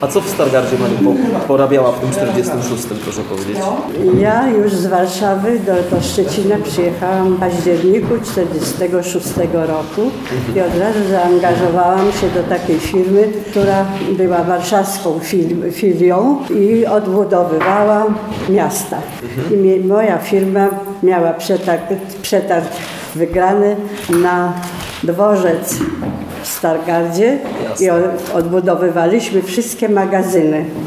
A co w Stargardzie Pani porabiała w tym 46, proszę powiedzieć? Ja już z Warszawy do Szczecina przyjechałam w październiku 46 roku i od razu zaangażowałam się do takiej firmy, która była warszawską filią i odbudowywała miasta. I moja firma miała przetarg wygrany na dworzec w Stargardzie i odbudowywaliśmy wszystkie magazyny.